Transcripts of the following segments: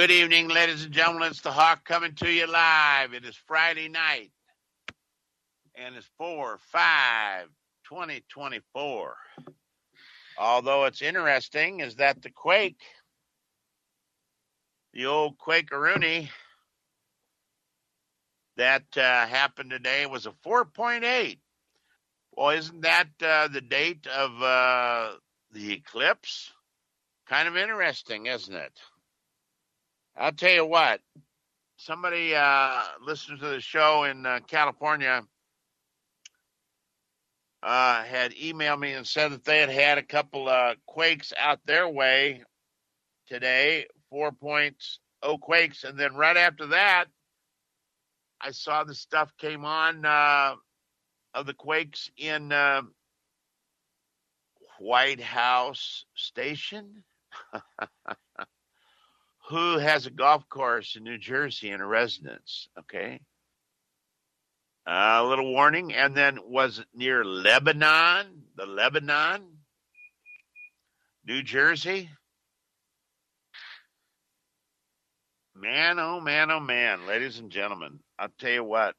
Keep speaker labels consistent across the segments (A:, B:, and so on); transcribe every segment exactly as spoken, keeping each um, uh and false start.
A: Good evening, ladies and gentlemen. It's the Hawk coming to you live. It is Friday night, and it's four five twenty twenty-four. Although it's interesting is that the quake, the old Quakeroonie that uh, happened today was a four point eight. Well, isn't that uh, the date of uh, the eclipse? Kind of interesting, isn't it? I'll tell you what. Somebody uh, listening to the show in uh, California uh, had emailed me and said that they had had a couple uh, quakes out their way today, four point oh quakes. And then right after that, I saw the stuff came on uh, of the quakes in uh, White House Station. Who has a golf course in New Jersey and a residence, okay? Uh, a little warning. And then was it near Lebanon, the Lebanon, New Jersey? Man, oh man, oh man, ladies and gentlemen, I'll tell you what.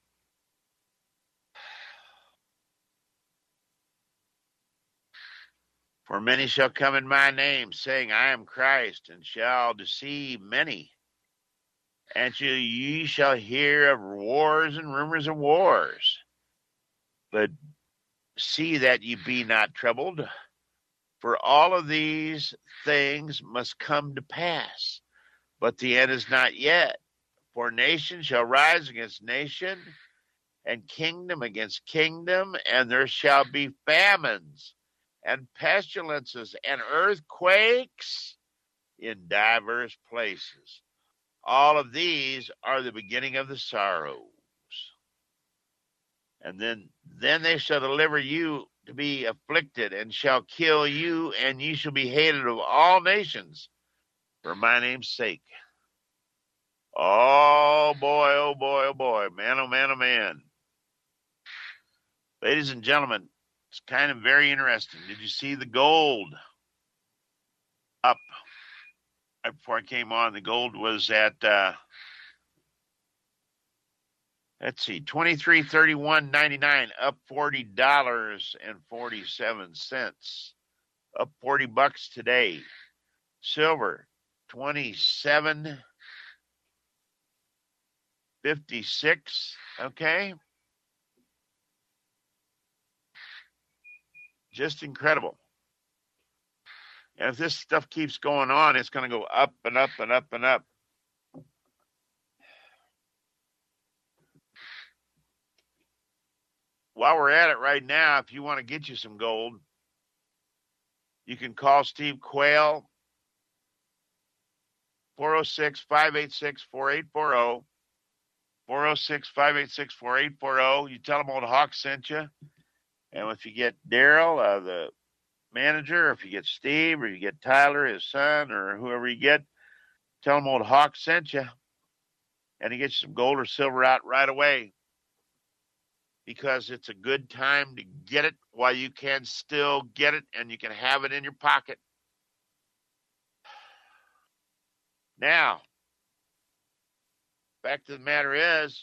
A: For many shall come in my name, saying, I am Christ, and shall deceive many. And you, ye shall hear of wars and rumors of wars. But see that ye be not troubled, for all of these things must come to pass. But the end is not yet. For nation shall rise against nation, and kingdom against kingdom, and there shall be famines, and pestilences, and earthquakes in divers places. All of these are the beginning of the sorrows. And then, then they shall deliver you to be afflicted, and shall kill you, and ye shall be hated of all nations for my name's sake. Oh boy, oh boy, oh boy, man, oh man, oh man. Ladies and gentlemen, it's kind of very interesting. Did you see the gold up? Right before I came on, the gold was at, uh, let's see, twenty-three thirty-one ninety-nine, up forty dollars and forty-seven cents, up forty bucks today. Silver, twenty-seven fifty-six, okay? Just incredible. And if this stuff keeps going on, it's going to go up and up and up and up. While we're at it right now, if you want to get you some gold, you can call Steve Quayle, four oh six, five eight six, four eight four oh, four oh six, five eight six, four eight four oh. You tell them Old Hawk sent you. And if you get Daryl, uh, the manager, or if you get Steve, or you get Tyler, his son, or whoever you get, tell them Old Hawk sent you. And he gets some gold or silver out right away. Because it's a good time to get it while you can still get it, and you can have it in your pocket. Now, fact of the matter is,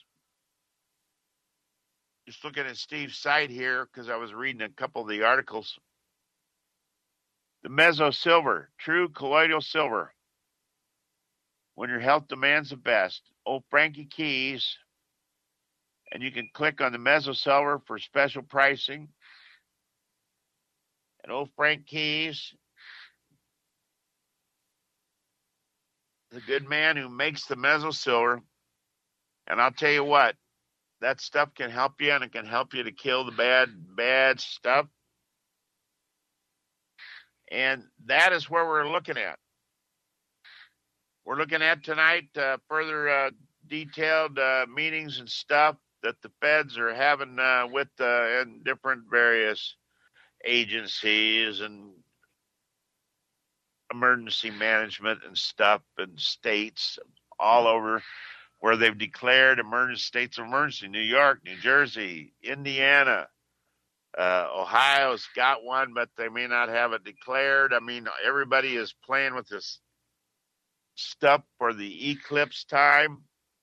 A: just looking at Steve's site here, because I was reading a couple of the articles. The Meso Silver, true colloidal silver, when your health demands the best. Old Frankie Keys, and you can click on the Meso Silver for special pricing. And old Frank Keys, the good man who makes the Meso Silver. And I'll tell you what, that stuff can help you, and it can help you to kill the bad, bad stuff. And that is where we're looking at. We're looking at tonight uh, further uh, detailed uh, meetings and stuff that the feds are having uh, with uh, in different various agencies and emergency management and stuff and states all over, where they've declared emergency states of emergency. New York, New Jersey, Indiana, uh, Ohio's got one, but they may not have it declared. I mean, everybody is playing with this stuff for the eclipse time.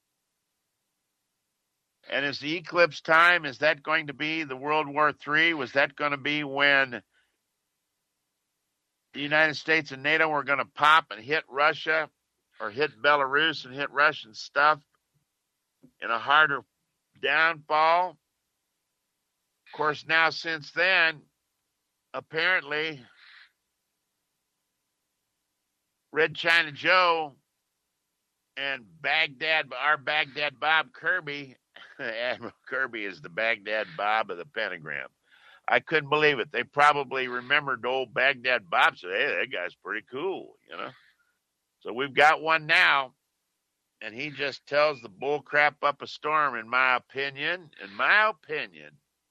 A: And is the eclipse time, is that going to be the World War Three? Was that going to be when the United States and NATO were going to pop and hit Russia or hit Belarus and hit Russian stuff in a harder downfall? Of course, now since then, apparently, Red China Joe and Baghdad, our Baghdad Bob Kirby, Admiral Kirby is the Baghdad Bob of the pentagram. I couldn't believe it. They probably remembered old Baghdad Bob, said, hey, that guy's pretty cool, you know. So we've got one now, and he just tells the bull crap up a storm, in my opinion. In my opinion.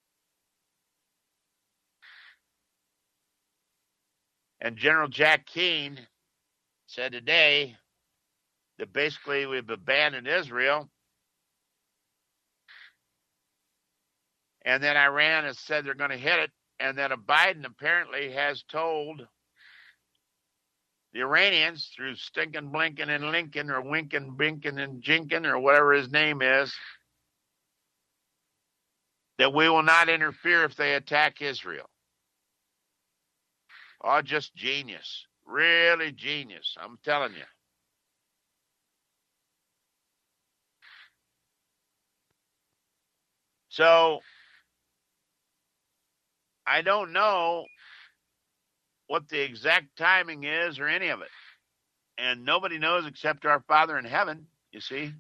A: And General Jack Keane said today that basically we've abandoned Israel. And then Iran has said they're going to hit it. And then Biden apparently has told the Iranians through Stinkin' Blinken and Lincoln or Winkin' Binkin' and Jinkin' or whatever his name is, that we will not interfere if they attack Israel. Oh, just genius. Really genius. I'm telling you. So, I don't know what the exact timing is or any of it. And nobody knows except our Father in heaven, you see.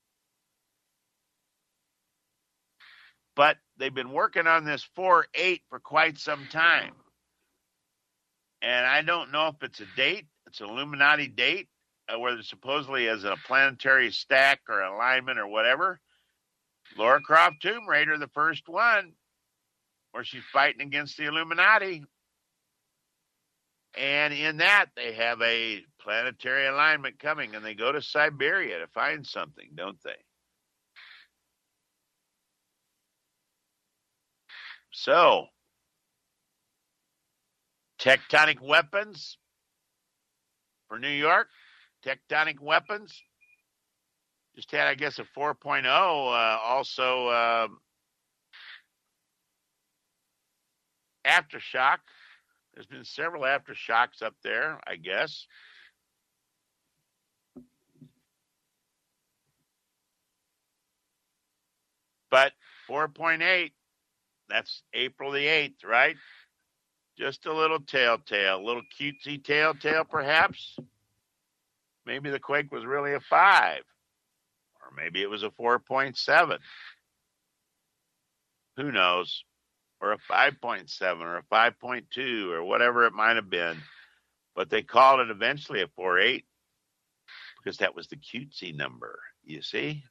A: But they've been working on this four eight for quite some time. And I don't know if it's a date, it's an Illuminati date, uh, whether supposedly as a planetary stack or alignment or whatever. Laura Croft Tomb Raider, the first one, where she's fighting against the Illuminati. And in that, they have a planetary alignment coming, and they go to Siberia to find something, don't they? So, tectonic weapons for New York, tectonic weapons. Just had, I guess, a four point oh. Uh, also, uh, aftershock. There's been several aftershocks up there, I guess. But four point eight, that's April the eighth, right? Just a little telltale, a little cutesy telltale, perhaps. Maybe the quake was really a five, or maybe it was a four point seven. Who knows? Or a five point seven, or a five point two, or whatever it might have been. But they called it eventually a four eight because that was the cutesy number, you see?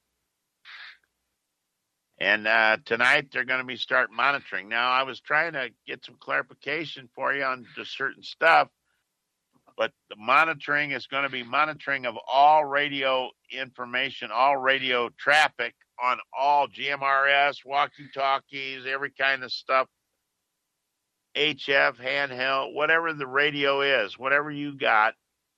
A: And uh, tonight they're going to be start monitoring. Now, I was trying to get some clarification for you on just certain stuff, but the monitoring is going to be monitoring of all radio information, all radio traffic on all G M R S, walkie-talkies, every kind of stuff, H F, handheld, whatever the radio is, whatever you got,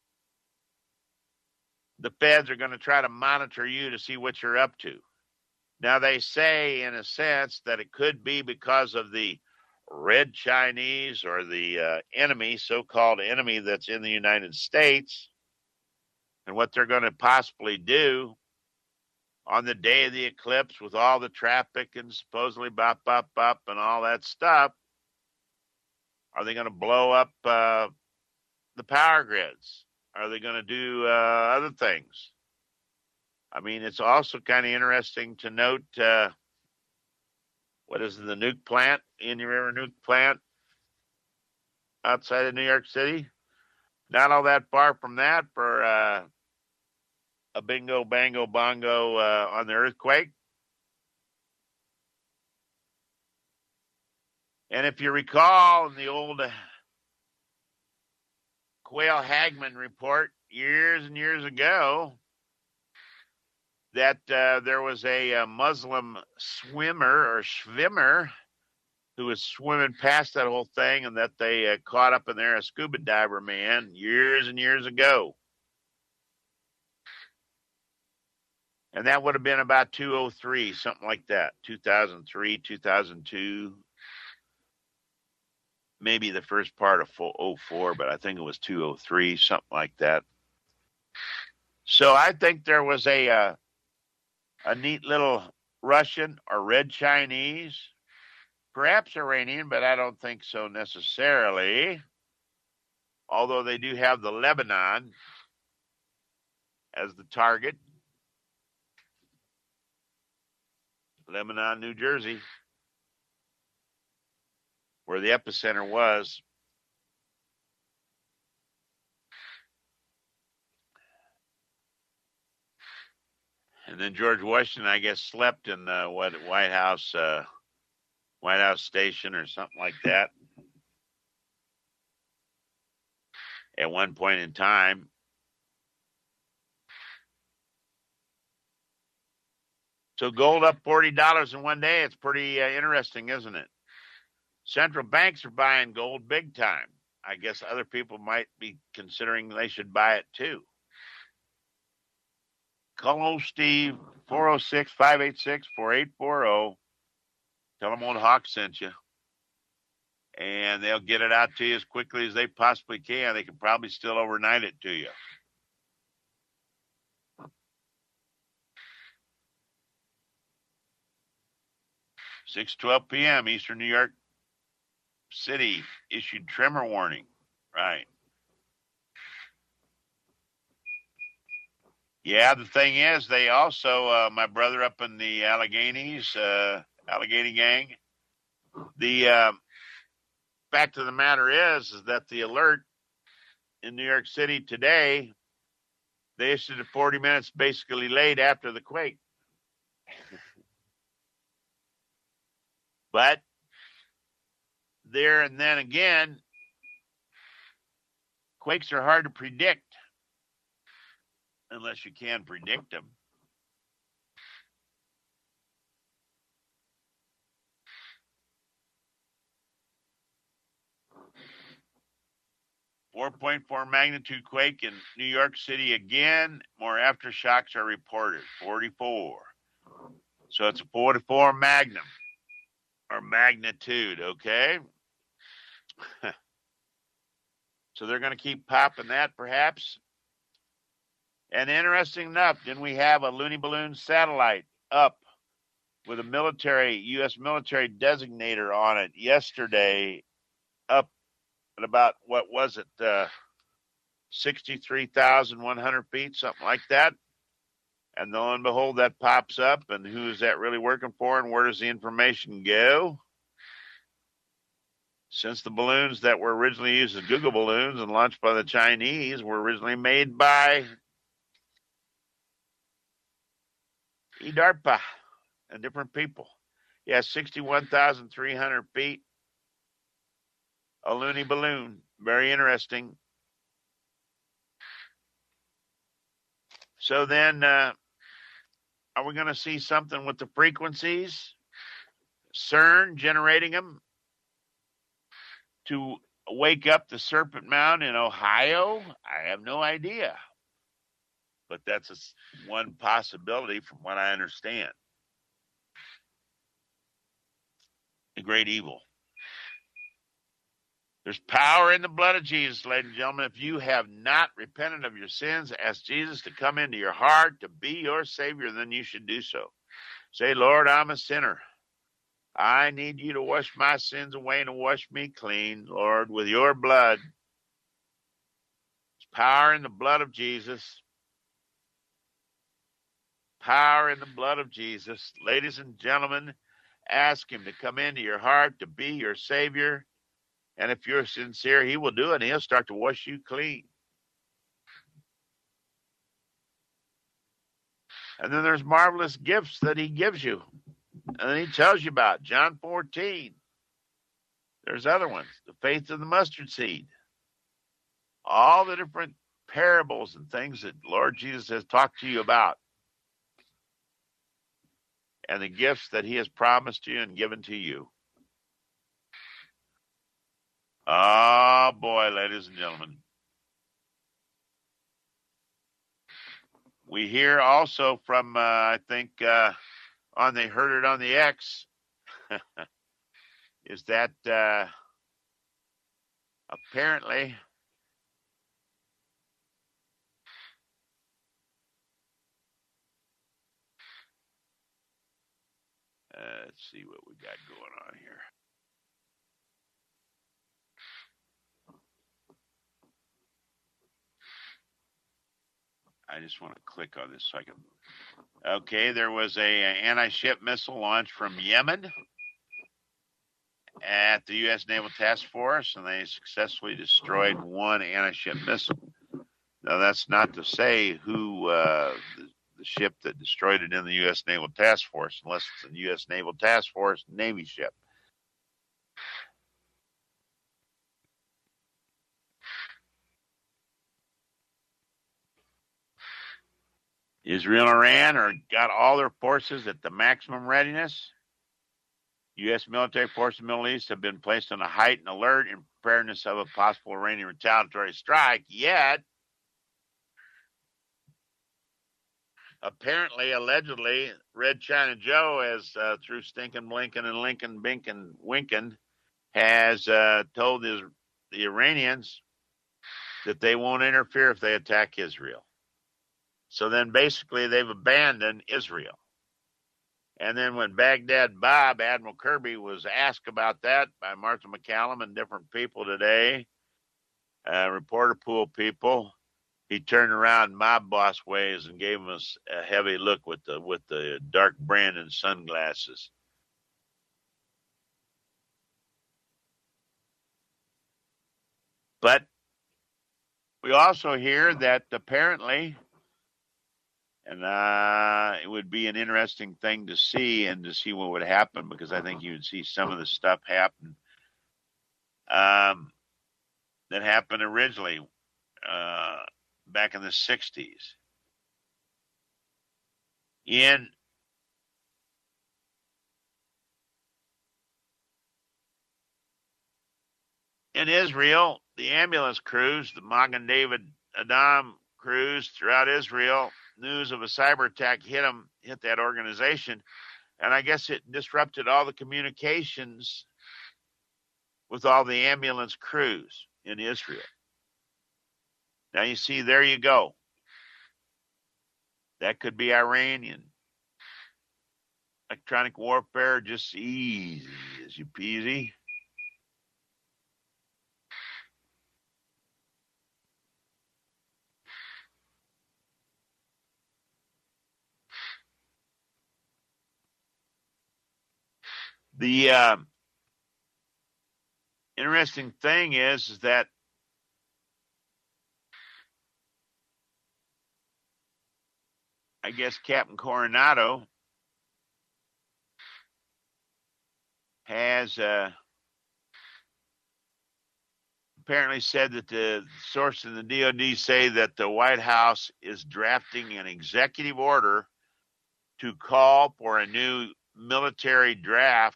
A: the feds are going to try to monitor you to see what you're up to. Now, they say, in a sense, that it could be because of the Red Chinese or the uh, enemy, so-called enemy that's in the United States, and what they're going to possibly do on the day of the eclipse with all the traffic and supposedly bop, bop, bop and all that stuff. Are they going to blow up uh, the power grids? Are they going to do uh, other things? I mean, it's also kind of interesting to note, uh, what is the nuke plant, Indian River nuke plant outside of New York City? Not all that far from that for uh, a bingo, bango, bongo uh, on the earthquake. And if you recall in the old Quayle Hagman report years and years ago, that uh, there was a, a Muslim swimmer or schwimmer who was swimming past that whole thing, and that they uh, caught up in there a scuba diver man years and years ago. And that would have been about two oh three, something like that. two thousand three, two thousand two, maybe the first part of oh four, but I think it was two oh three, something like that. So I think there was a uh, a neat little Russian or red Chinese, perhaps Iranian, but I don't think so necessarily. Although they do have the Lebanon as the target. Lebanon, New Jersey, where the epicenter was. And then George Washington, I guess, slept in the what White House, uh, White House Station or something like that at one point in time. So gold up forty dollars in one day. It's pretty uh, interesting, isn't it? Central banks are buying gold big time. I guess other people might be considering they should buy it too. Call Steve, four oh six, five eight six, four eight four oh. Tell them Old Hawk sent you. And they'll get it out to you as quickly as they possibly can. They can probably still overnight it to you. six twelve p.m. Eastern New York City issued tremor warning. Right. Yeah, the thing is, they also, uh, my brother up in the Alleghenies, uh, Allegheny gang, the uh, fact of the matter is, is that the alert in New York City today, they issued it forty minutes basically late after the quake. But there and then again, quakes are hard to predict unless you can predict them. four point four magnitude quake in New York City again. More aftershocks are reported. forty-four. So it's a forty-four magnum or magnitude, okay? So they're going to keep popping that perhaps. And interesting enough, didn't we have a Looney Balloon satellite up with a military, U S military designator on it yesterday, up at about, what was it, uh, sixty-three thousand one hundred feet, something like that. And lo and behold, that pops up, and who is that really working for, and where does the information go? Since the balloons that were originally used as Google balloons and launched by the Chinese were originally made by eDARPA and different people. Yeah, sixty-one thousand three hundred feet. A loony balloon. Very interesting. So then, uh, are we going to see something with the frequencies? CERN generating them to wake up the Serpent Mound in Ohio? I have no idea. But that's a, one possibility from what I understand. The great evil. There's power in the blood of Jesus, ladies and gentlemen. If you have not repented of your sins, ask Jesus to come into your heart to be your Savior, then you should do so. Say, Lord, I'm a sinner. I need you to wash my sins away and to wash me clean, Lord, with your blood. There's power in the blood of Jesus. Power in the blood of Jesus. Ladies and gentlemen, ask him to come into your heart to be your Savior. And if you're sincere, he will do it, and he'll start to wash you clean. And then there's marvelous gifts that he gives you. And then he tells you about John fourteen. There's other ones. The faith of the mustard seed. All the different parables and things that Lord Jesus has talked to you about. And the gifts that he has promised you and given to you. Oh, boy, ladies and gentlemen. we hear also from, uh, I think, uh, on They Heard It on the X, is that uh, apparently uh, let's see what we got going on here. I just want to click on this so I can. Okay, there was a, a anti-ship missile launch from Yemen at the U S Naval Task Force, and they successfully destroyed one anti-ship missile. Now, that's not to say who uh, the, the ship that destroyed it in the U S Naval Task Force, unless it's a U S Naval Task Force Navy ship. Israel and Iran are got all their forces at the maximum readiness. U S military forces in the Middle East have been placed on a heightened alert in preparedness of a possible Iranian retaliatory strike. Yet, apparently, allegedly, Red China Joe has, uh, through Stinkin' Blinken and Lincoln Binkin Winkin, has uh, told his, the Iranians that they won't interfere if they attack Israel. So then basically they've abandoned Israel. And then when Baghdad Bob, Admiral Kirby, was asked about that by Martha McCallum and different people today, uh, reporter pool people, he turned around mob boss ways and gave us a heavy look with the with the dark Brandon sunglasses. But we also hear that apparently, and uh, it would be an interesting thing to see and to see what would happen, because I think you would see some of the stuff happen um, that happened originally uh, back in the sixties. In in Israel, the ambulance crews, the Magen David Adam crews throughout Israel, news of a cyber attack hit them, hit that organization, and I guess it disrupted all the communications with all the ambulance crews in Israel. Now you see, there you go. That could be Iranian. Electronic warfare, just easy as you peasy. The uh, interesting thing is, is that I guess Captain Coronado has uh, apparently said that the sources in the D O D say that the White House is drafting an executive order to call for a new military draft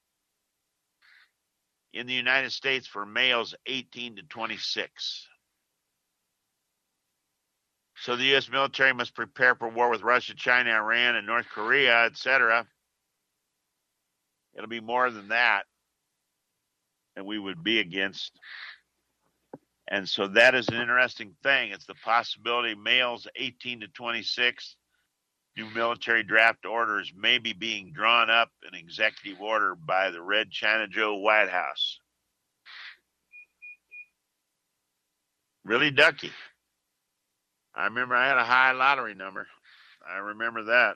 A: in the United States for males eighteen to twenty-six. So the U S military must prepare for war with Russia, China, Iran, and North Korea, et cetera. It'll be more than that, and we would be against. And so that is an interesting thing. It's the possibility males eighteen to twenty-six, new military draft orders may be being drawn up in executive order by the Red China Joe White House. Really ducky. I remember I had a high lottery number. I remember that.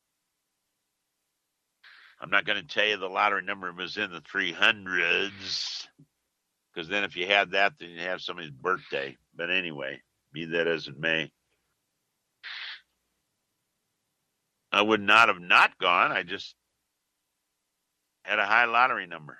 A: I'm not going to tell you the lottery number was in the three hundreds, because then if you had that, then you have somebody's birthday. But anyway, be that as it may. I would not have not gone. I just had a high lottery number.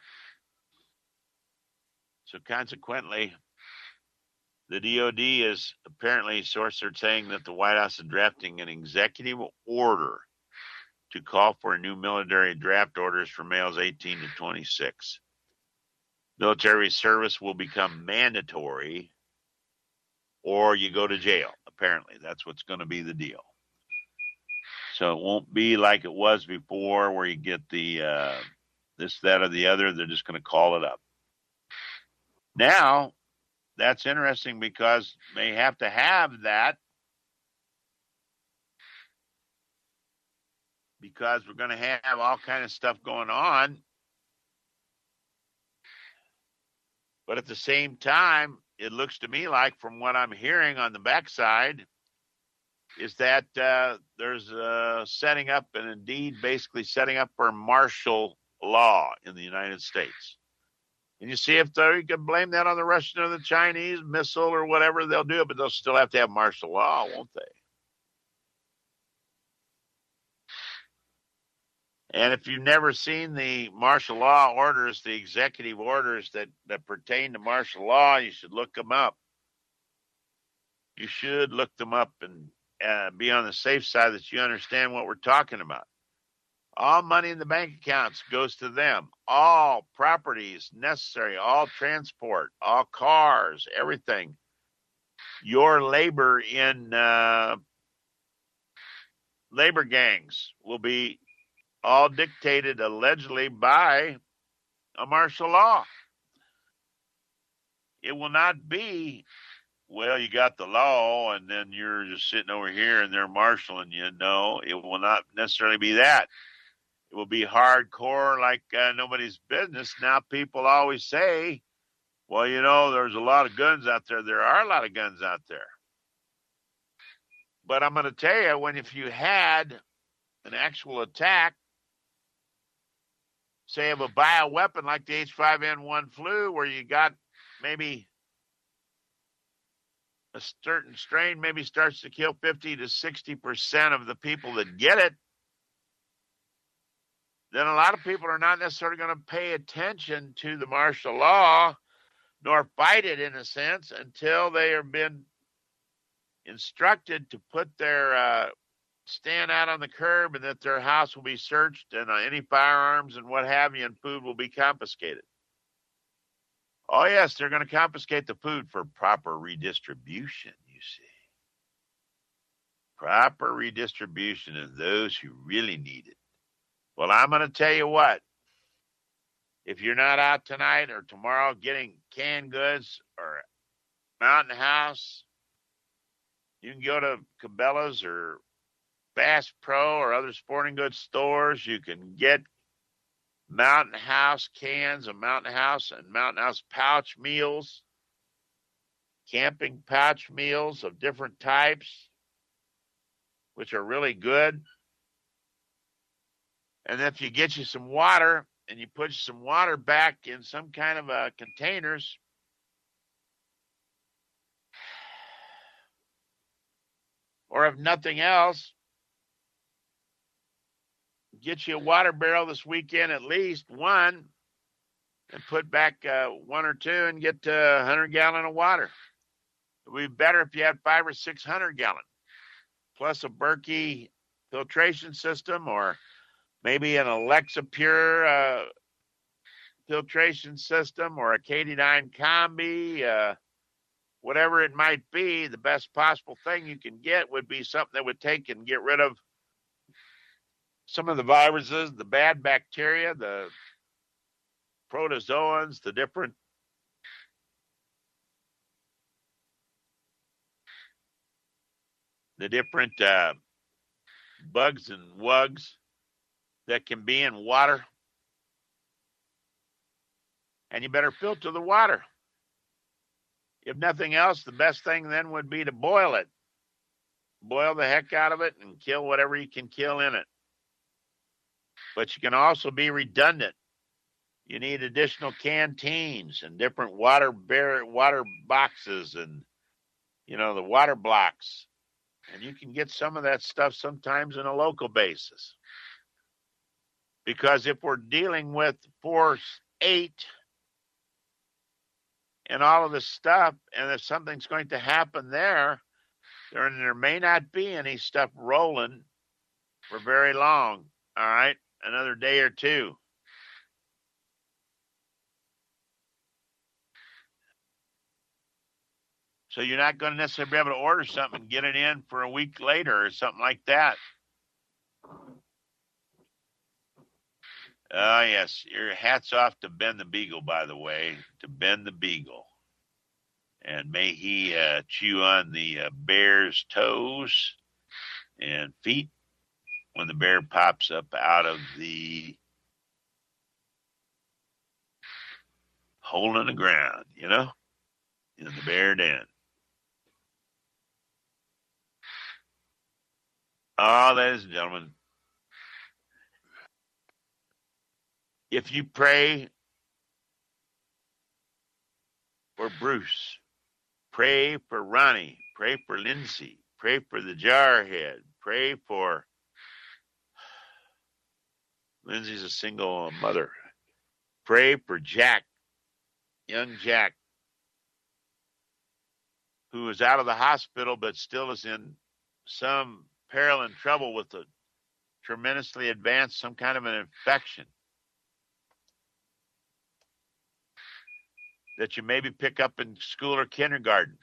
A: So consequently, the D O D is apparently, sources are saying that the White House is drafting an executive order to call for new military draft orders for males eighteen to twenty-six. Military service will become mandatory, or you go to jail. Apparently, that's what's going to be the deal. So it won't be like it was before where you get the uh, this, that, or the other. They're just going to call it up. Now, that's interesting because they have to have that because we're going to have all kind of stuff going on. But at the same time, it looks to me like from what I'm hearing on the backside is that uh, there's uh, setting up and indeed basically setting up for martial law in the United States. And you see if they can blame that on the Russian or the Chinese missile or whatever, they'll do it, but they'll still have to have martial law, won't they? And if you've never seen the martial law orders, the executive orders that, that pertain to martial law, you should look them up. You should look them up and uh, be on the safe side that you understand what we're talking about. All money in the bank accounts goes to them. All properties necessary, all transport, all cars, everything. Your labor in uh, labor gangs will be all dictated allegedly by a martial law. It will not be, well, you got the law and then you're just sitting over here and they're marshaling you. No, it will not necessarily be that. It will be hardcore like uh, nobody's business. Now, people always say, well, you know, there's a lot of guns out there. There are a lot of guns out there. But I'm going to tell you, when if you had an actual attack, say of a bioweapon like the H five N one flu, where you got maybe a certain strain maybe starts to kill fifty to sixty percent of the people that get it, then a lot of people are not necessarily going to pay attention to the martial law nor fight it in a sense until they have been instructed to put their uh, stand out on the curb and that their house will be searched and uh, any firearms and what have you and food will be confiscated. Oh, yes, they're going to confiscate the food for proper redistribution, you see. Proper redistribution of those who really need it. Well, I'm going to tell you what. If you're not out tonight or tomorrow getting canned goods or Mountain House, you can go to Cabela's or Bass Pro or other sporting goods stores. You can get Mountain House cans of Mountain House and Mountain House pouch meals, camping pouch meals of different types, which are really good. And if you get you some water and you put some water back in some kind of uh, containers, or if nothing else, get you a water barrel this weekend, at least one, and put back uh, one or two and get uh, one hundred gallon of water. It would be better if you had five or six hundred gallon, plus a Berkey filtration system, or maybe an Alexa Pure uh, filtration system, or a K D nine Combi, uh, whatever it might be. The best possible thing you can get would be something that would take and get rid of some of the viruses, the bad bacteria, the protozoans, the different the different uh, bugs and wugs that can be in water. And you better filter the water. If nothing else, the best thing then would be to boil it. Boil the heck out of it and kill whatever you can kill in it. But you can also be redundant. You need additional canteens and different water bear, water boxes and, you know, the water blocks. And you can get some of that stuff sometimes on a local basis. Because if we're dealing with Force eight and all of this stuff, and if something's going to happen there, there, there may not be any stuff rolling for very long, all right? Another day or two. So you're not going to necessarily be able to order something and get it in for a week later or something like that. Oh, yes. Your hat's off to Ben the Beagle, by the way, to Ben the Beagle. And may he uh, chew on the uh, bear's toes and feet when the bear pops up out of the hole in the ground, you know, in the bear den. Oh, ladies and gentlemen, if you pray for Bruce, pray for Ronnie, pray for Lindsay, pray for the Jarhead, pray for Lindsay's a single mother. Pray for Jack, young Jack, who is out of the hospital but still is in some peril and trouble with a tremendously advanced, some kind of an infection that you maybe pick up in school or kindergarten.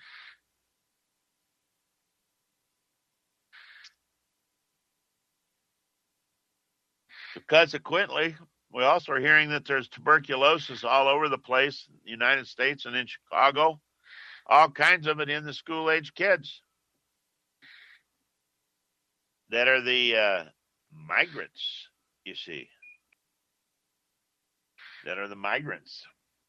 A: So consequently, we also are hearing that there's tuberculosis all over the place in the United States and in Chicago, all kinds of it in the school-age kids that are the uh, migrants, you see, that are the migrants.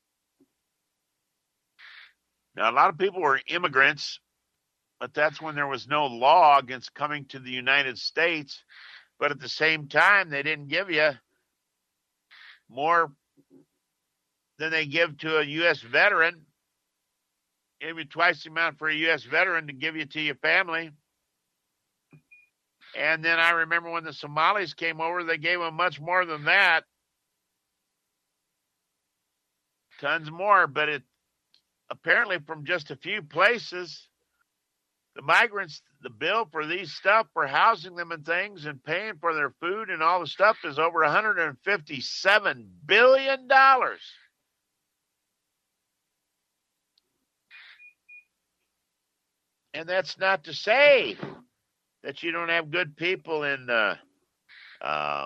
A: Now, a lot of people were immigrants, but that's when there was no law against coming to the United States. But at the same time, they didn't give you more than they give to a U S veteran. Give you twice the amount for a U S veteran to give you to your family. And then I remember when the Somalis came over, they gave them much more than that. Tons more, but it apparently from just a few places, the migrants, the bill for these stuff, for housing them and things and paying for their food and all the stuff is over one hundred fifty-seven billion dollars. And that's not to say that you don't have good people in uh, uh,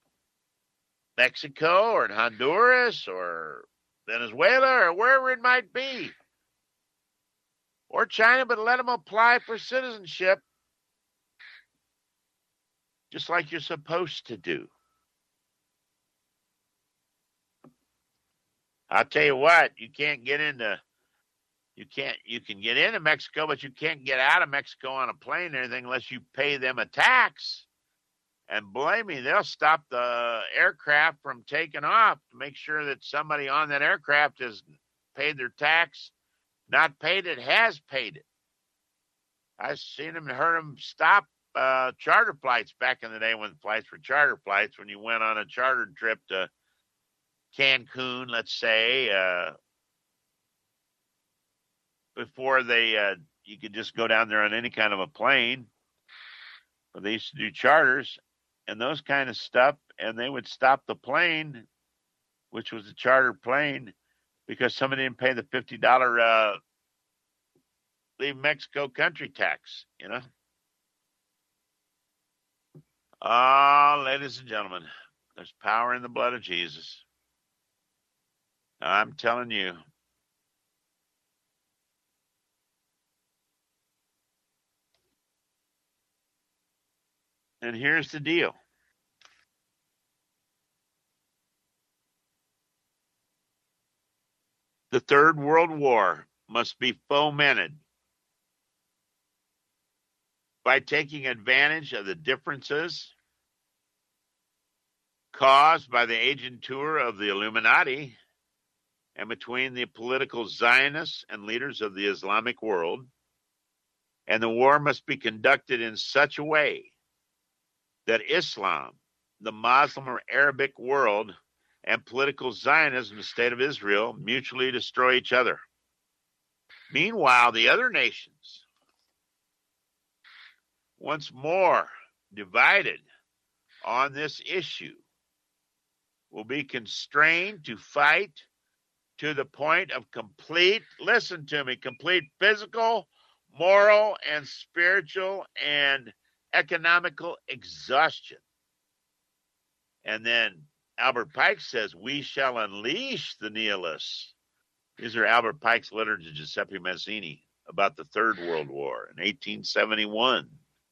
A: Mexico or in Honduras or Venezuela or wherever it might be. Or China, but let them apply for citizenship just like you're supposed to do. I'll tell you what, you can't get into, you can't, you can get into Mexico, but you can't get out of Mexico on a plane or anything unless you pay them a tax. And believe me, they'll stop the aircraft from taking off to make sure that somebody on that aircraft has paid their tax. Not paid it, has paid it. I've seen them and heard them stop uh, charter flights back in the day when flights were charter flights, when you went on a charter trip to Cancun, let's say, uh, before they, uh, you could just go down there on any kind of a plane. But they used to do charters and those kind of stuff, and they would stop the plane, which was a charter plane, because somebody didn't pay the fifty dollars uh, leave Mexico country tax, you know. Ah, oh, ladies and gentlemen, there's power in the blood of Jesus. I'm telling you. And here's the deal. The Third World War must be fomented by taking advantage of the differences caused by the agentur of the Illuminati and between the political Zionists and leaders of the Islamic world. And the war must be conducted in such a way that Islam, the Muslim or Arabic world, and political Zionism, the state of Israel, mutually destroy each other. Meanwhile, the other nations, once more divided on this issue, will be constrained to fight to the point of complete, listen to me, complete physical, moral, and spiritual and economical exhaustion. And then Albert Pike says, we shall unleash the nihilists. These are Albert Pike's letter to Giuseppe Mazzini about the Third World War in eighteen seventy-one.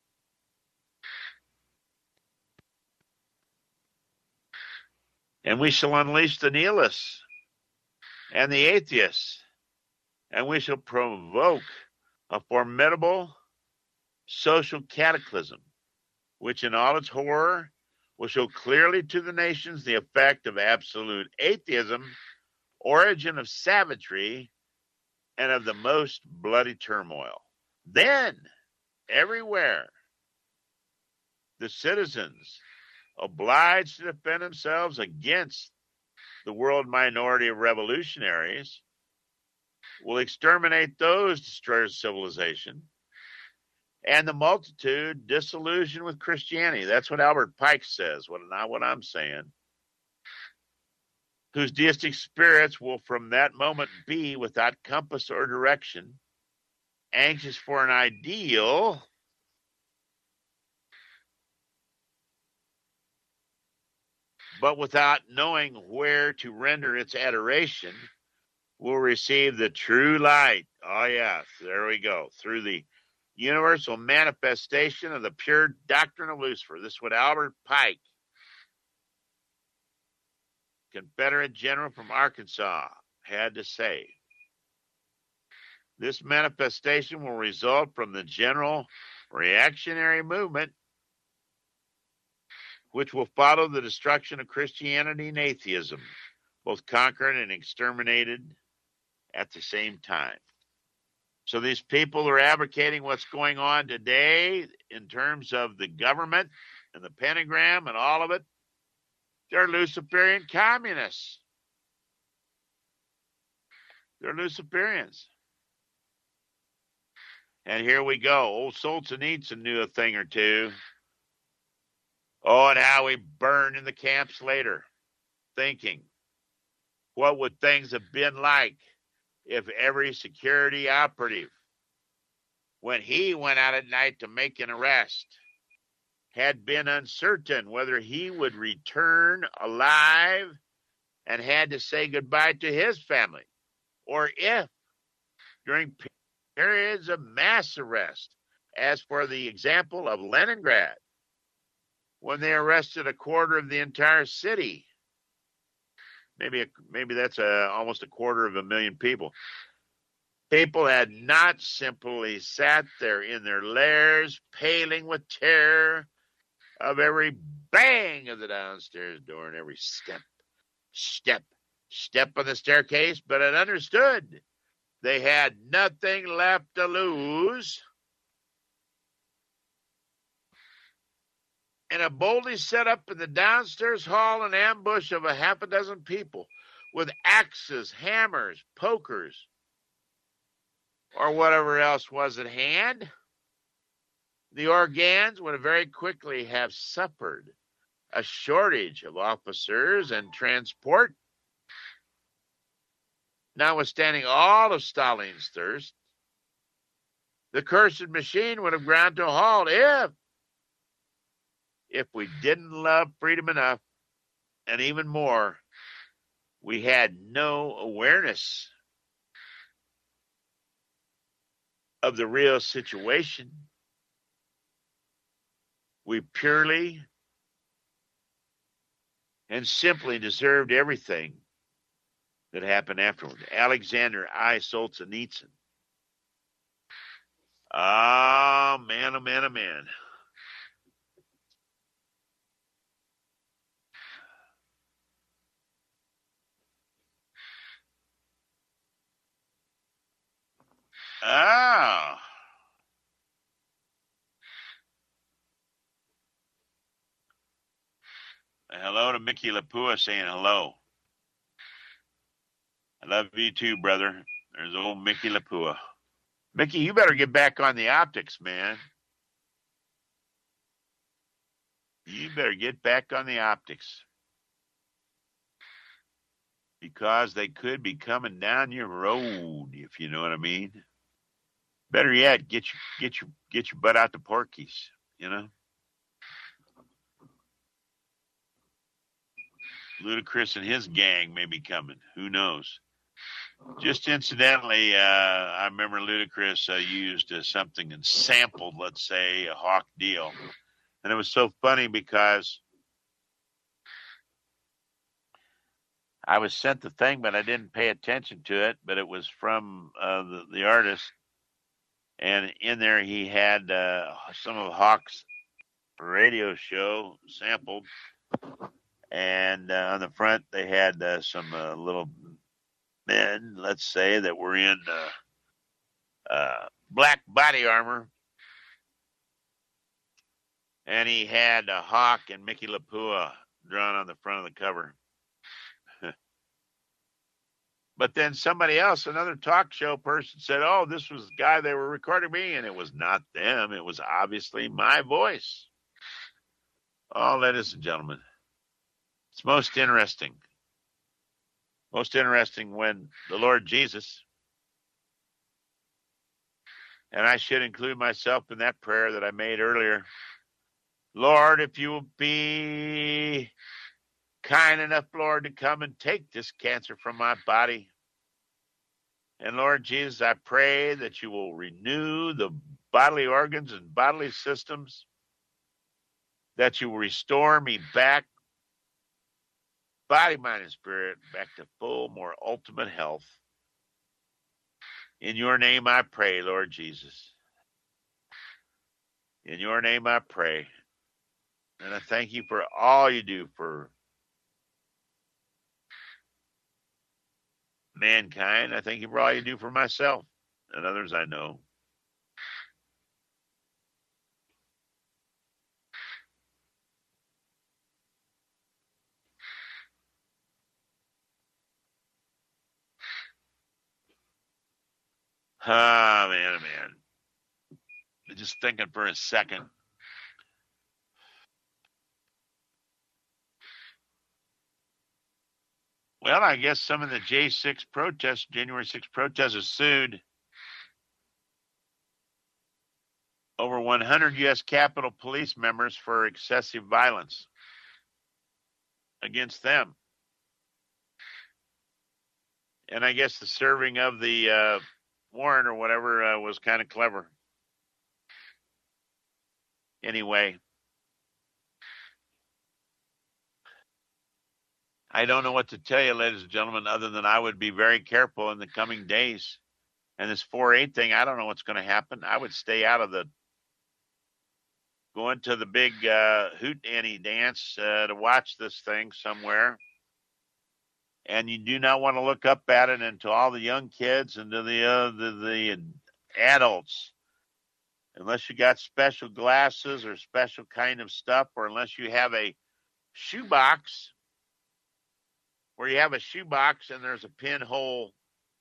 A: And we shall unleash the nihilists and the atheists, and we shall provoke a formidable social cataclysm, which in all its horror will show clearly to the nations the effect of absolute atheism, origin of savagery, and of the most bloody turmoil. Then, everywhere, the citizens obliged to defend themselves against the world minority of revolutionaries will exterminate those destroyers of civilization, and the multitude disillusioned with Christianity. That's what Albert Pike says, what, not what I'm saying. Whose deistic spirits will from that moment be without compass or direction, anxious for an ideal, but without knowing where to render its adoration, will receive the true light. Oh, yes, there we go. Through the universal manifestation of the pure doctrine of Lucifer. This is what Albert Pike, Confederate general from Arkansas, had to say. This manifestation will result from the general reactionary movement, which will follow the destruction of Christianity and atheism, both conquered and exterminated at the same time. So these people are advocating what's going on today in terms of the government and the pentagram and all of it. They're Luciferian communists. They're Luciferians. And here we go. Old Solzhenitsyn knew a thing or two. Oh, and how he burned in the camps later, thinking, what would things have been like if every security operative, when he went out at night to make an arrest, had been uncertain whether he would return alive and had to say goodbye to his family, or if, during periods of mass arrest, as for the example of Leningrad, when they arrested a quarter of the entire city, maybe a, maybe that's a, almost a quarter of a million people. People had not simply sat there in their lairs, paling with terror of every bang of the downstairs door and every step, step, step on the staircase, but had understood they had nothing left to lose, and have boldly set up in the downstairs hall an ambush of a half a dozen people with axes, hammers, pokers, or whatever else was at hand. The Organs would very quickly have suffered a shortage of officers and transport. Notwithstanding all of Stalin's thirst, the cursed machine would have ground to a halt if, if we didn't love freedom enough, and even more, we had no awareness of the real situation. We purely and simply deserved everything that happened afterward. Alexander I. Solzhenitsyn. Ah, man, oh man, oh man. Ah. Hello to Mickey Lapua saying hello. I love you too, brother. There's old Mickey Lapua. Mickey, you better get back on the optics, man. You better get back on the optics. Because they could be coming down your road, if you know what I mean. Better yet, get your get your get your butt out to Porky's, you know. Ludacris and his gang may be coming. Who knows? Just incidentally, uh, I remember Ludacris uh, used uh, something and sampled, let's say, a Hawk Deal. And it was so funny because I was sent the thing, but I didn't pay attention to it. But it was from uh, the, the artist. And in there, he had uh, some of Hawk's radio show sampled. And uh, on the front, they had uh, some uh, little men, let's say, that were in uh, uh, black body armor. And he had a Hawk and Mickey Lapua drawn on the front of the cover. But then somebody else, another talk show person, said, oh, this was the guy they were recording me. And it was not them. It was obviously my voice. Oh, ladies and gentlemen, it's most interesting. Most interesting when the Lord Jesus, and I should include myself in that prayer that I made earlier. Lord, if you will be kind enough, Lord, to come and take this cancer from my body. And Lord Jesus, I pray that you will renew the bodily organs and bodily systems, that you will restore me back, body, mind, and spirit, back to full, more ultimate health. In your name I pray, Lord Jesus. In your name I pray. And I thank you for all you do for mankind. I thank you for all you do for myself and others I know. Ah, man, oh, man. Just thinking for a second. Well, I guess some of the J six protests, January sixth protesters sued over one hundred U S Capitol Police members for excessive violence against them. And I guess the serving of the uh, warrant or whatever uh, was kind of clever. Anyway, I don't know what to tell you, ladies and gentlemen, other than I would be very careful in the coming days. And this four eight thing, I don't know what's going to happen. I would stay out of the going to the big uh, hootenanny dance uh, to watch this thing somewhere. And you do not want to look up at it and to all the young kids and to the, uh, the, the adults, unless you got special glasses or special kind of stuff, or unless you have a shoebox where you have a shoebox and there's a pinhole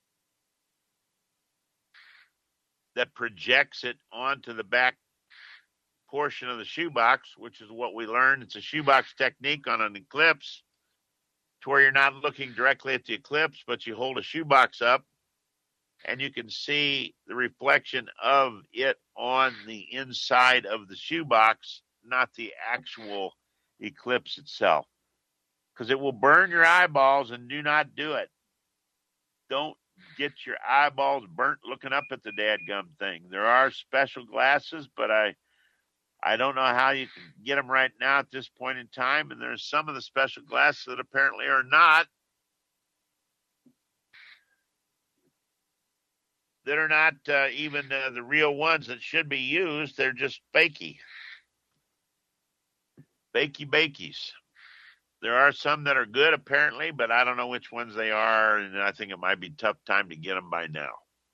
A: that projects it onto the back portion of the shoebox, which is what we learned. It's a shoebox technique on an eclipse, to where you're not looking directly at the eclipse, but you hold a shoebox up and you can see the reflection of it on the inside of the shoebox, not the actual eclipse itself. Because it will burn your eyeballs, and do not do it. Don't get your eyeballs burnt looking up at the dadgum thing. There are special glasses, but I I don't know how you can get them right now at this point in time. And there's some of the special glasses that apparently are not, that are not uh, even uh, the real ones that should be used. They're just fakey. Fakey bakies. There are some that are good apparently, but I don't know which ones they are. And I think it might be a tough time to get them by now.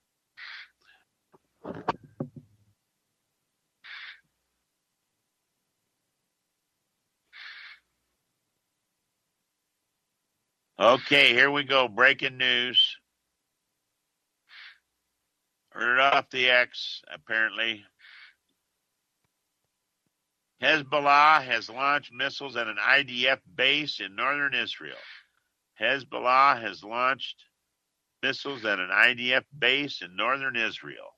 A: Okay, here we go. Breaking news. Heard it off the X, apparently. Hezbollah has launched missiles at an I D F base in northern Israel. Hezbollah has launched missiles at an I D F base in northern Israel.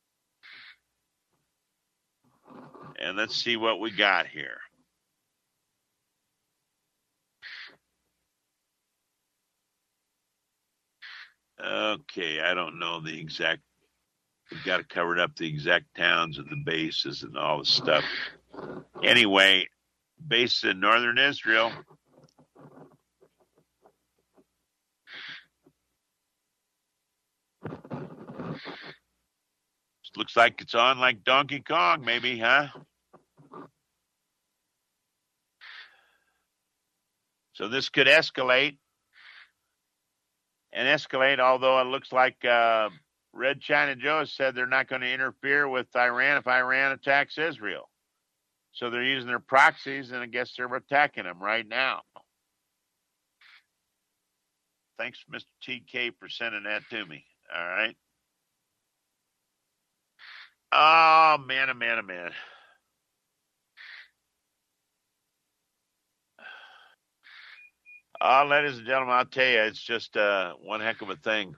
A: And let's see what we got here. Okay, I don't know the exact. We've got to cover up the exact towns and the bases and all the stuff. Anyway, base in northern Israel. Looks like it's on like Donkey Kong, maybe, huh? So this could escalate and escalate, although it looks like uh, Red China Joe said they're not going to interfere with Iran if Iran attacks Israel. So they're using their proxies, and I guess they're attacking them right now. Thanks, Mister T K, for sending that to me. All right. Oh, man, oh, man, oh, man. Oh, ladies and gentlemen, I'll tell you, it's just uh, one heck of a thing.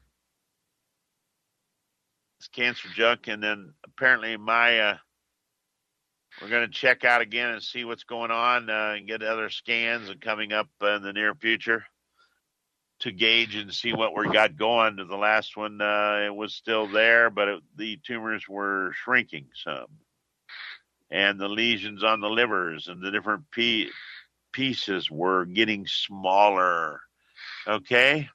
A: It's cancer junk, and then apparently my uh, we're going to check out again and see what's going on uh, and get other scans and coming up uh, in the near future to gauge and see what we got going. The last one, uh, it was still there, but it, the tumors were shrinking some. And the lesions on the livers and the different p- pieces were getting smaller. Okay?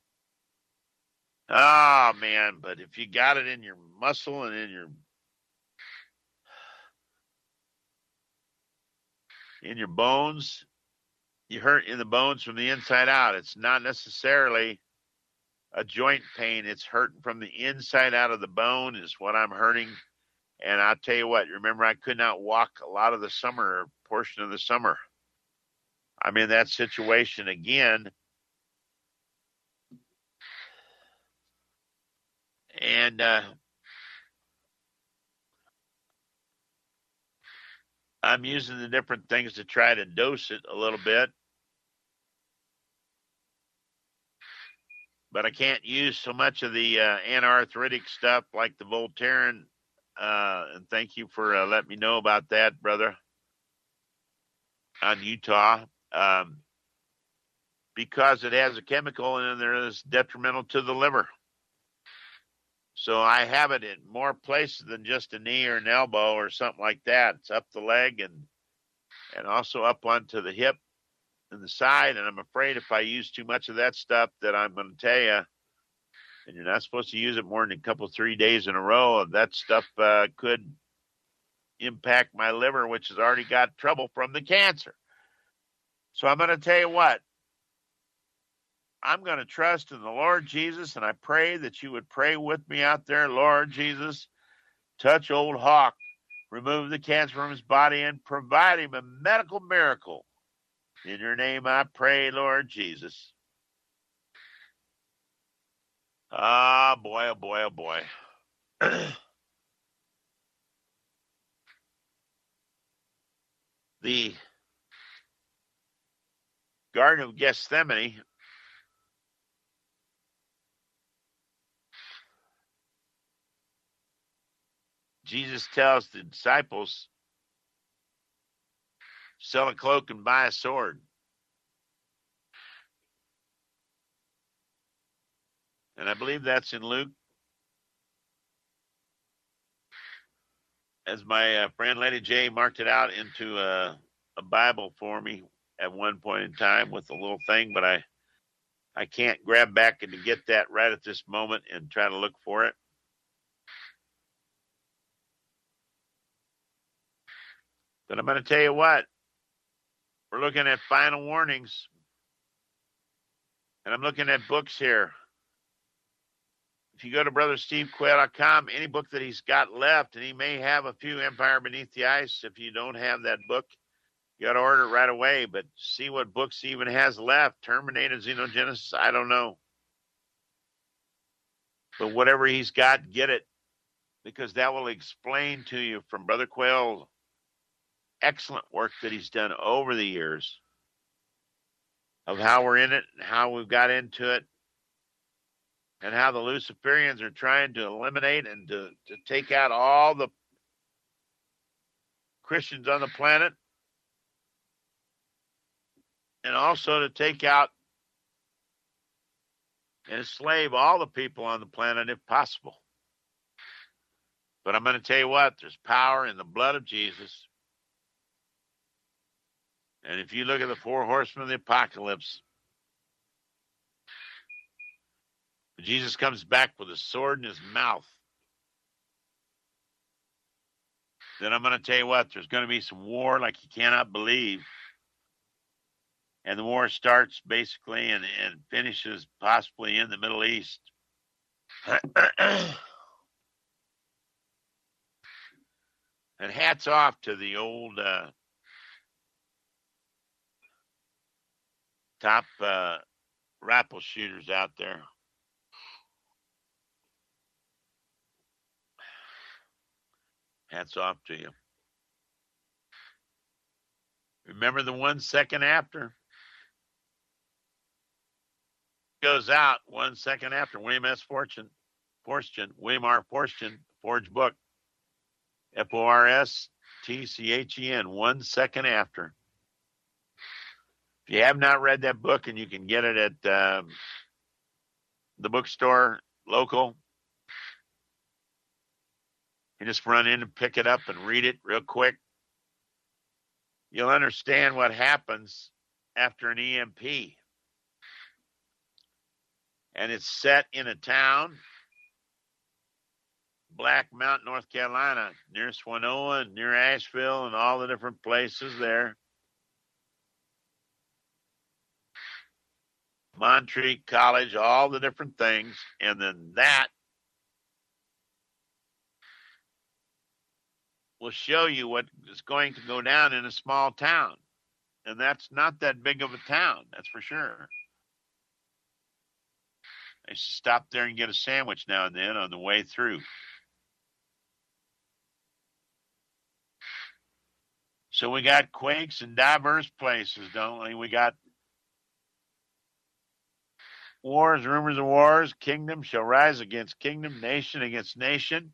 A: Ah, oh, man, but if you got it in your muscle and in your in your bones, you hurt in the bones from the inside out. It's not necessarily a joint pain. It's hurting from the inside out of the bone is what I'm hurting. And I'll tell you what, remember, I could not walk a lot of the summer, portion of the summer. I'm in that situation again. And uh, I'm using the different things to try to dose it a little bit. But I can't use so much of the uh, anarthritic stuff like the Voltaren. Uh, and thank you for uh, letting me know about that, brother, on Utah. Um, because it has a chemical in it that is detrimental to the liver. So I have it in more places than just a knee or an elbow or something like that. It's up the leg and and also up onto the hip and the side. And I'm afraid if I use too much of that stuff that I'm going to tell you, and you're not supposed to use it more than a couple, three days in a row, that stuff uh, could impact my liver, which has already got trouble from the cancer. So I'm going to tell you what. I'm going to trust in the Lord Jesus, and I pray that you would pray with me out there. Lord Jesus, touch old Hawk, remove the cancer from his body, and provide him a medical miracle. In your name I pray, Lord Jesus. Ah, boy, oh boy, oh boy. The Garden of Gethsemane, Jesus tells the disciples, sell a cloak and buy a sword. And I believe that's in Luke. As my uh, friend Lady J marked it out into a, a Bible for me at one point in time with a little thing, but I I can't grab back and to get that right at this moment and try to look for it. But I'm going to tell you what, we're looking at final warnings, and I'm looking at books here. If you go to brother steve quayle dot com, any book that he's got left, and he may have a few, Empire Beneath the Ice. If you don't have that book, you got to order it right away. But see what books he even has left. Terminator, Xenogenesis, I don't know. But whatever he's got, get it, because that will explain to you from Brother Quayle excellent work that he's done over the years of how we're in it and how we've got into it and how the Luciferians are trying to eliminate and to, to take out all the Christians on the planet, and also to take out and enslave all the people on the planet if possible. But I'm going to tell you what, there's power in the blood of Jesus. And if you look at the four horsemen of the apocalypse, Jesus comes back with a sword in his mouth. Then I'm going to tell you what, there's going to be some war like you cannot believe. And the war starts basically and, and finishes possibly in the Middle East. And hats off to the old uh, top uh, rifle shooters out there. Hats off to you. Remember the one second after? Goes out one second after. William S. Fortune, Fortune, William R. Fortune, Forge book. F O R S T C H E N, one second after. If you have not read that book, and you can get it at um, the bookstore local, you just run in and pick it up and read it real quick. You'll understand what happens after an E M P. And it's set in a town, Black Mountain, North Carolina, near Swanoa and near Asheville and all the different places there. Montreat College, all the different things. And then that will show you what is going to go down in a small town. And that's not that big of a town, that's for sure. I used to stop there and get a sandwich now and then on the way through. So we got quakes in diverse places, don't we? We got wars, rumors of wars. Kingdom shall rise against kingdom, nation against nation.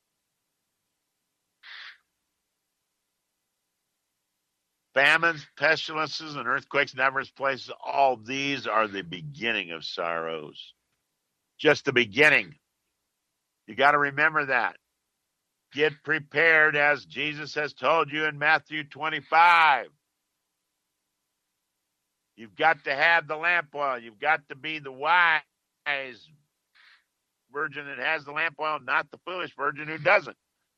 A: Famines, pestilences, and earthquakes in diverse places. All these are the beginning of sorrows. Just the beginning. You got to remember that. Get prepared, as Jesus has told you in Matthew twenty-five. You've got to have the lamp oil. You've got to be the wise virgin that has the lamp oil, not the foolish virgin who doesn't.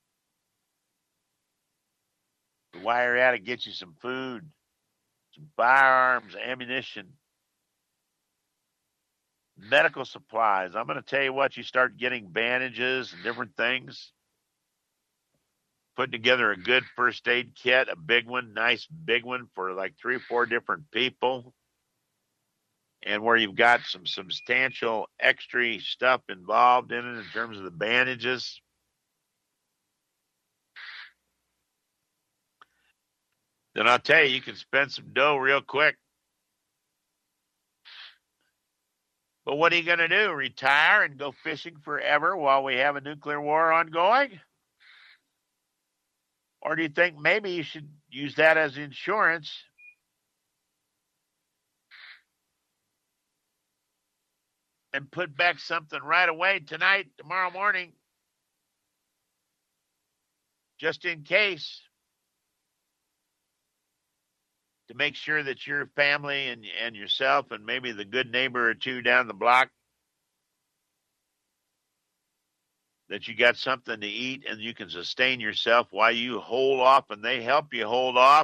A: While you're at it, get you some food, some firearms, ammunition, medical supplies. I'm going to tell you what, you start getting bandages and different things. Putting together a good first aid kit, a big one, nice big one for like three or four different people. And where you've got some substantial extra stuff involved in it in terms of the bandages. Then I'll tell you, you can spend some dough real quick. But what are you going to do? Retire and go fishing forever while we have a nuclear war ongoing? Or do you think maybe you should use that as insurance and put back something right away tonight, tomorrow morning, just in case, to make sure that your family and, and yourself and maybe the good neighbor or two down the block, that you got something to eat and you can sustain yourself while you hold off and they help you hold off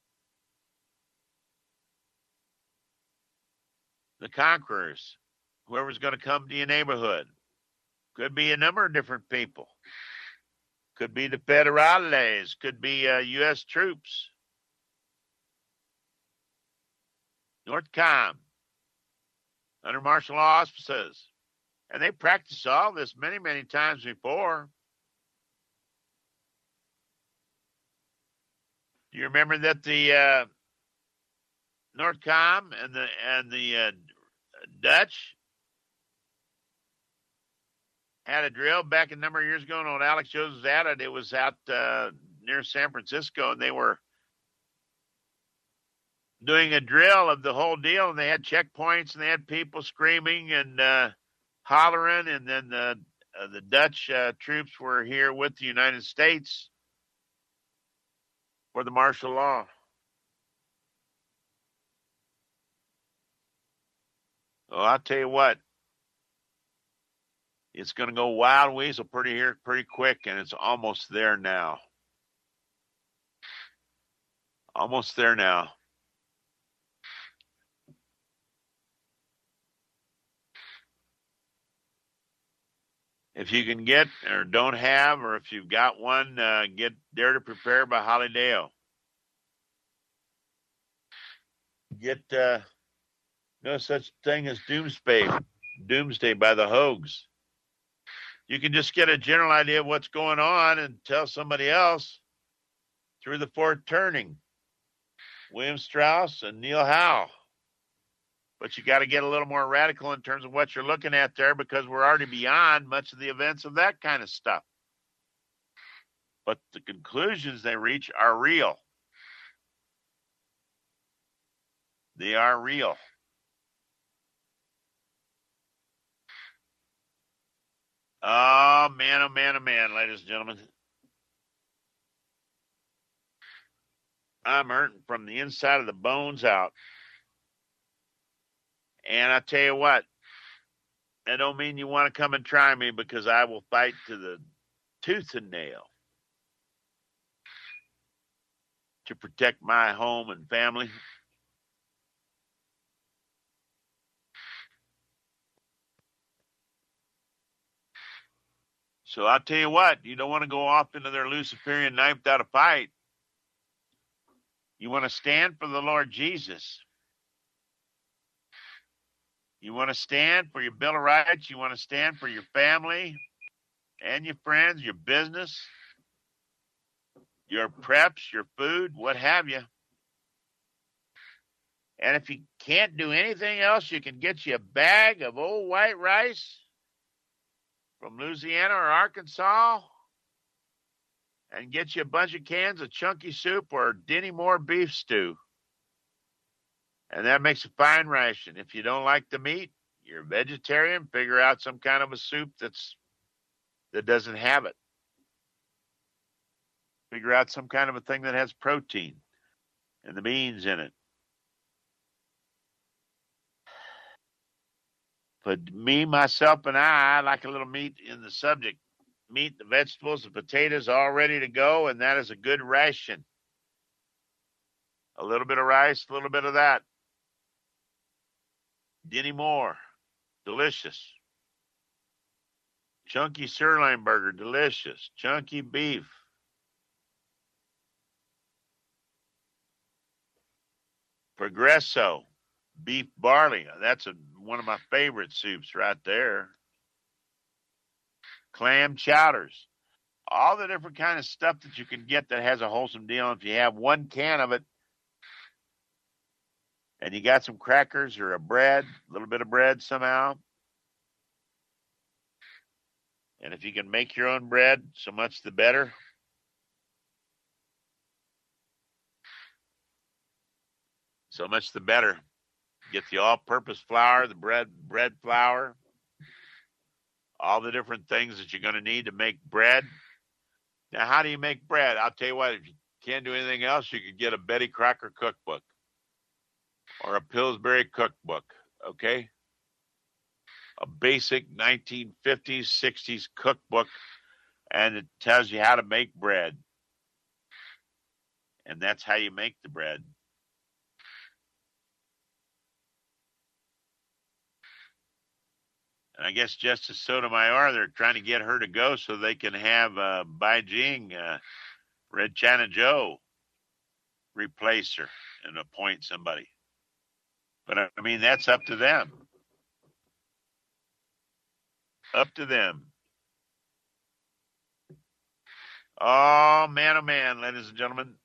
A: the conquerors, whoever's going to come to your neighborhood. Could be a number of different people. Could be the federales, could be uh, U S troops. NORTHCOM, under martial law auspices. And they practiced all this many, many times before. Do you remember that the uh, NORTHCOM and the and the uh, Dutch had a drill back a number of years ago, and old Alex Jones was at it. It was out uh, near San Francisco, and they were doing a drill of the whole deal, and they had checkpoints, and they had people screaming and uh, hollering, and then the uh, the Dutch uh, troops were here with the United States for the martial law. Well, I'll tell you what, it's going to go wild weasel pretty here pretty quick, and it's almost there now. Almost there now. If you can get or don't have, or if you've got one, uh, get Dare to Prepare by Holly Dale. Get uh, no such thing as Doomsday, Doomsday by the Hogues. You can just get a general idea of what's going on and tell somebody else through the fourth turning. William Strauss and Neil Howe. But you got to get a little more radical in terms of what you're looking at there, because we're already beyond much of the events of that kind of stuff. But the conclusions they reach are real. They are real. Oh, man, oh, man, oh, man, ladies and gentlemen. I'm hurting from the inside of the bones out. And I tell you what, that don't mean you want to come and try me, because I will fight to the tooth and nail to protect my home and family. So I'll tell you what, you don't want to go off into their Luciferian knife without a fight. You want to stand for the Lord Jesus. You want to stand for your Bill of Rights. You want to stand for your family and your friends, your business, your preps, your food, what have you. And if you can't do anything else, you can get you a bag of old white rice from Louisiana or Arkansas, and get you a bunch of cans of chunky soup or Denny Moore beef stew. And that makes a fine ration. If you don't like the meat, you're a vegetarian, figure out some kind of a soup that's that doesn't have it. Figure out some kind of a thing that has protein and the beans in it. But me, myself, and I, I like a little meat in the subject. Meat, the vegetables, the potatoes all ready to go, and that is a good ration. A little bit of rice, a little bit of that. Denny Moore, delicious. Chunky sirloin burger, delicious. Chunky beef. Progresso, beef barley. That's a, one of my favorite soups right there. Clam chowders. All the different kind of stuff that you can get that has a wholesome deal. If you have one can of it, and you got some crackers or a bread, a little bit of bread somehow. And if you can make your own bread, so much the better. So much the better. Get the all-purpose flour, the bread bread flour, all the different things that you're going to need to make bread. Now, how do you make bread? I'll tell you what, if you can't do anything else, you could get a Betty Crocker cookbook or a Pillsbury cookbook, okay? A basic nineteen fifties, sixties cookbook, and it tells you how to make bread. And that's how you make the bread. And I guess Justice Sotomayor, they're trying to get her to go so they can have uh, Bai Jing, uh, Red China Joe, replace her and appoint somebody. But, I mean, that's up to them. Up to them. Oh, man, oh, man, ladies and gentlemen.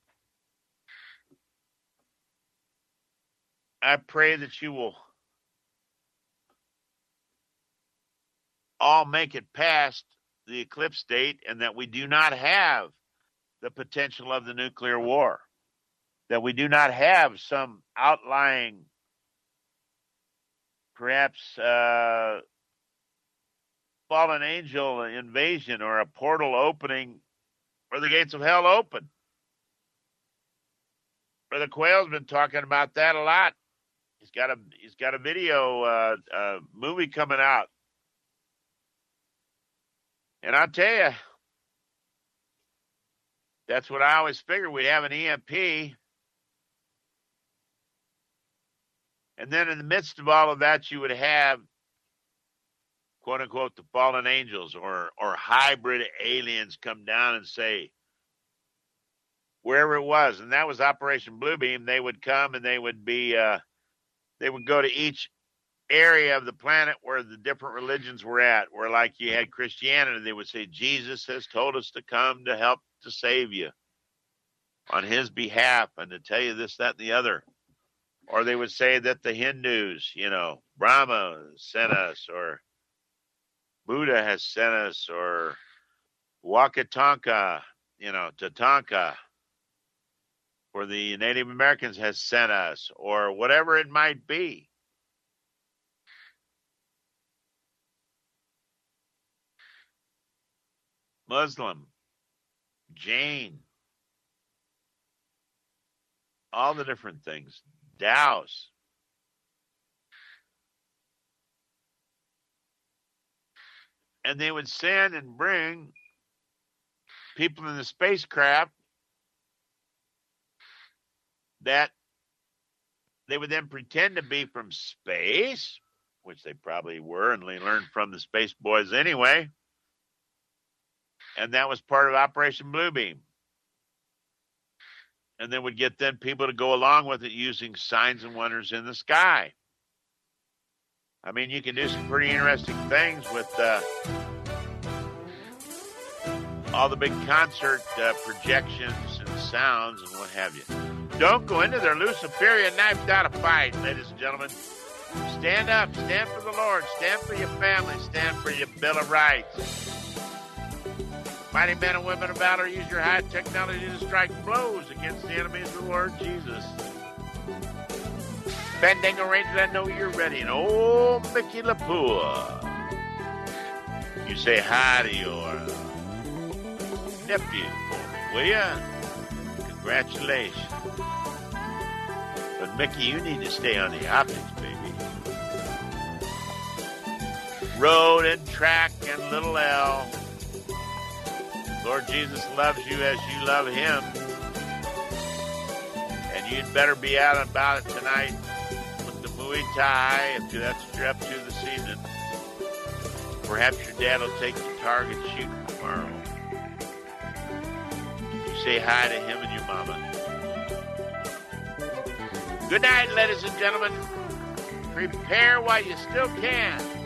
A: I pray that you will all make it past the eclipse date and that we do not have the potential of the nuclear war. that we do not have some outlying, perhaps uh, fallen angel invasion or a portal opening or the gates of hell open. Brother Quayle's been talking about that a lot. He's got a he's got a video uh, uh, movie coming out, and I'll tell you, that's what I always figured. We'd have an E M P, and then in the midst of all of that, you would have, quote unquote, the fallen angels or or hybrid aliens come down and say, wherever it was, and that was Operation Bluebeam, they would come and they would be. Uh, They would go to each area of the planet where the different religions were at, where like you had Christianity, they would say, Jesus has told us to come to help to save you on his behalf and to tell you this, that, and the other. Or they would say that the Hindus, you know, Brahma sent us, or Buddha has sent us, or Wakatonka, you know, Tatanka, or the Native Americans has sent us, or whatever it might be. Muslim, Jain, all the different things, Taos. And they would send and bring people in the spacecraft that they would then pretend to be from space, which they probably were, and they learned from the Space Boys anyway. And that was part of Operation Bluebeam. And then would get then people to go along with it using signs and wonders in the sky. I mean, you can do some pretty interesting things with uh, all the big concert uh, projections and sounds and what have you. Don't go into their Luciferian knifed out a fight, ladies and gentlemen. Stand up, stand for the Lord, stand for your family, stand for your Bill of Rights. Mighty men and women of valor, use your high technology to strike blows against the enemies of the Lord Jesus. Fandango Rangers, I know you're ready. And old Mickey LaPoor, you say hi to your nephew for me, will ya? Congratulations. But Mickey, you need to stay on the optics, baby. Road and track and little L. Lord Jesus loves you as you love him. And you'd better be out and about it tonight with the Muay Thai, if that's what you're up to this evening. Perhaps your dad will take you target shooting tomorrow. You say hi to him and your mama. Good night, ladies and gentlemen. Prepare while you still can.